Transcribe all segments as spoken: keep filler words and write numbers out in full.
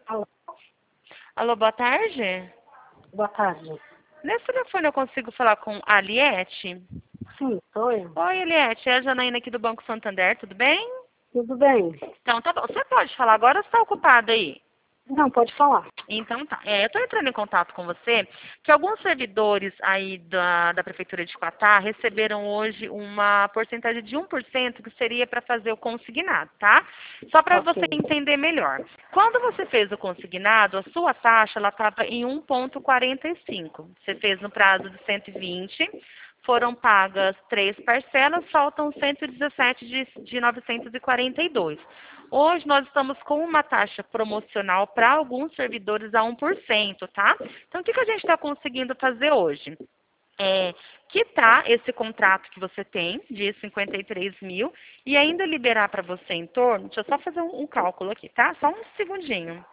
Alô, Alô, boa tarde. boa tarde. Nesse telefone eu consigo falar com a Aliette? Sim, sou eu. Oi, Aliette, é a Janaína aqui do Banco Santander, tudo bem? Tudo bem? Então, tá bom. Você pode falar agora ou você está ocupada aí? Não, pode falar. Então tá. É, eu estou entrando em contato com você, que alguns servidores aí da, da Prefeitura de Quatá receberam hoje uma porcentagem de um por cento que seria para fazer o consignado, tá? Só para você Ok. entender melhor. Quando você fez o consignado, a sua taxa ela estava em um vírgula quarenta e cinco. Você fez no prazo de cento e vinte, foram pagas três parcelas, faltam cento e dezessete de, de novecentos e quarenta e dois. Hoje nós estamos com uma taxa promocional para alguns servidores a um por cento, tá? Então, o que, que a gente está conseguindo fazer hoje? É quitar esse contrato que você tem de cinquenta e três mil e ainda liberar para você em torno, deixa eu só fazer um, um cálculo aqui, tá? Só um segundinho.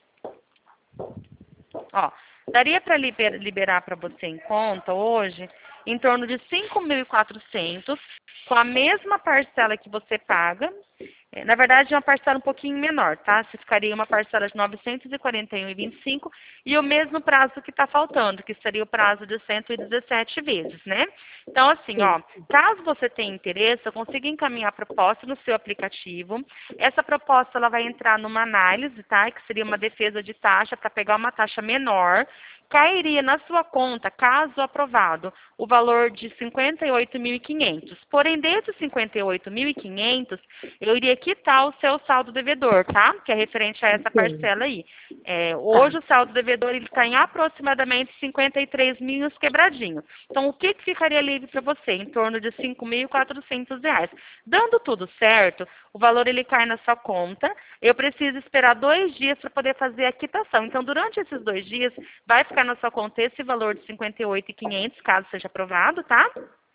Ó, daria para liber, liberar para você em conta hoje em torno de cinco mil e quatrocentos com a mesma parcela que você paga. É, na verdade, é uma parcela um pouquinho menor, tá? Você ficaria uma parcela de novecentos e quarenta e um vírgula vinte e cinco e o mesmo prazo que está faltando, que seria o prazo de cento e dezessete vezes, né? Então, assim, Sim. ó, caso você tenha interesse, eu consigo encaminhar a proposta no seu aplicativo. Essa proposta ela vai entrar numa análise, tá? Que seria uma defesa de taxa para pegar uma taxa menor. Cairia na sua conta, caso aprovado, o valor de cinquenta e oito mil e quinhentos. Porém, desses cinquenta e oito mil e quinhentos, eu iria quitar o seu saldo devedor, tá? Que é referente a essa Ok. parcela aí. É, Tá. hoje o saldo devedor está em aproximadamente cinquenta e três mil e uns quebradinhos. Então, o que, que ficaria livre para você? Em torno de cinco mil e quatrocentos reais. Dando tudo certo, o valor ele cai na sua conta. Eu preciso esperar dois dias para poder fazer a quitação. Então, durante esses dois dias, vai ficar na sua conta esse valor de cinquenta e oito mil e quinhentos, caso seja aprovado, tá?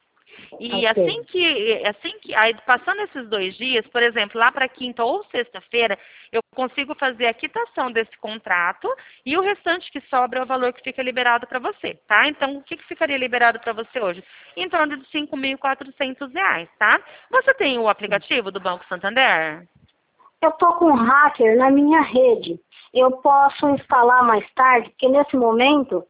E Ok. assim que, assim que, aí passando esses dois dias, por exemplo, lá para quinta ou sexta-feira, eu consigo fazer a quitação desse contrato e o restante que sobra é o valor que fica liberado para você, tá? Então, o que, que ficaria liberado para você hoje? Em torno de cinco mil e quatrocentos reais, tá? Você tem o aplicativo do Banco Santander? Eu tô com um hacker na minha rede. Eu posso instalar mais tarde, porque nesse momento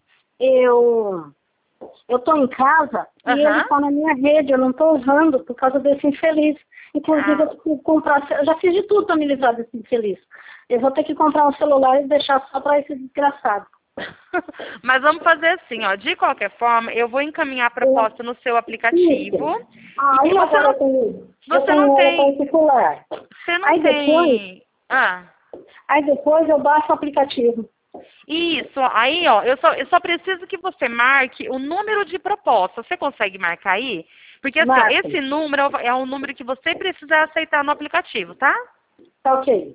eu eu tô em casa e ele Aham. está na minha rede. Eu não estou usando por causa desse infeliz. Inclusive, Ah, eu tenho que comprar. Eu já fiz de tudo para me livrar desse infeliz. Eu vou ter que comprar um celular e deixar só para esse desgraçado. mas vamos fazer assim, ó. De qualquer forma, eu vou encaminhar a Eu, proposta no seu aplicativo. isso. Aí E você agora eu não, tenho, eu você não tenho ela tem, particular. você não Aí depois, tem. Ah, aí depois eu baixo o aplicativo. isso. Aí, ó, eu só, eu só preciso que você marque o número de proposta. Você consegue marcar aí? Porque assim, ó, Marca. esse número é o é o número que você precisa aceitar no aplicativo, tá? Tá ok.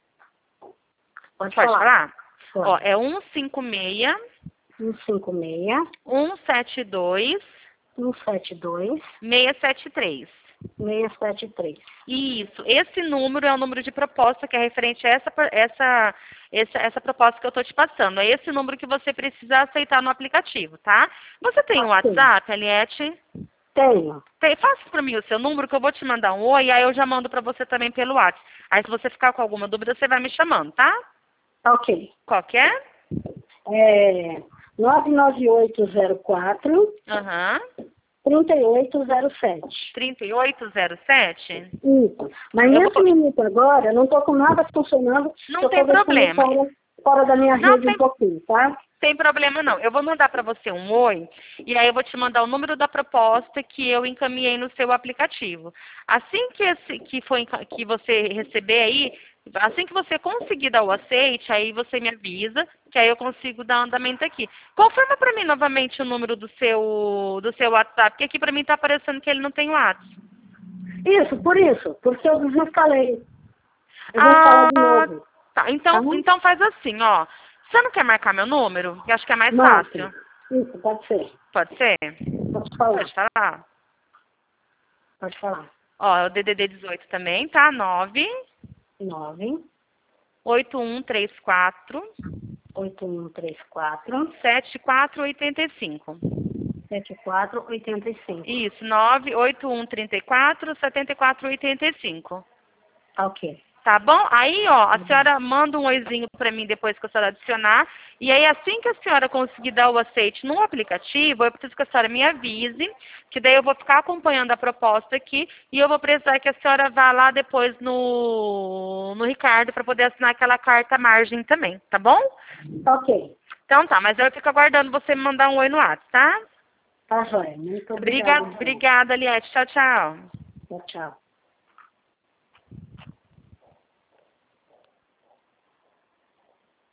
Pode Pode falar. falar? Ó, Pode. é um cinco seis, um cinco seis, um sete dois, um sete dois, seis sete três. seis sete três. Isso. Esse número é o número de proposta que é referente a essa, essa, essa, essa proposta que eu estou te passando. É esse número que você precisa aceitar no aplicativo, tá? Você tem o Ok. WhatsApp, Eliette? Tenho. Tem, faça para mim o seu número que eu vou te mandar um oi, aí eu já mando para você também pelo WhatsApp. Aí se você ficar com alguma dúvida, você vai me chamando, tá? Tá ok. Qual que é? É nove nove oito zero quatro, Aham. três oito zero sete. trinta e oito zero sete? Isso. Mas Eu vou... nesse co- minuto agora, eu não estou com nada funcionando, Não eu tem estou deixando problema. fora, fora da minha Não rede um tem pouquinho, tá? Tem problema não. Eu vou mandar para você um oi e aí eu vou te mandar o número da proposta que eu encaminhei no seu aplicativo. Assim que esse que foi enca- que você receber aí, assim que você conseguir dar o aceite, aí você me avisa, que aí eu consigo dar andamento aqui. Confirma para mim novamente o número do seu do seu WhatsApp, porque aqui para mim está aparecendo que ele não tem WhatsApp. Isso, por isso, porque eu desinstalei. Eu vou instalar Ah, de novo, tá. tá? Então, então faz assim, ó. Você não quer marcar meu número? Eu acho que é mais Marque. fácil. Isso, pode ser. Pode ser? Pode falar. Pode falar? Pode falar. Ó, é o D D D dezoito também, tá? nove nove oito um três quatro oito um três quatro, sete quatro oito cinco. sete quatro oito cinco. Isso, nove oito um três quatro sete quatro oito cinco. Tá ok. Tá bom? Aí, ó, a senhora manda um oizinho para mim depois que a senhora adicionar. E aí, assim que a senhora conseguir dar o aceite no aplicativo, eu preciso que a senhora me avise, que daí eu vou ficar acompanhando a proposta aqui e eu vou precisar que a senhora vá lá depois no, no Ricardo para poder assinar aquela carta margem também, tá bom? Ok. Então tá, mas eu fico aguardando você me mandar um oi no WhatsApp, tá? Tá, joia. Muito Obrigada, obrigada. obrigada, Liette. Tchau, tchau. Tchau, tchau.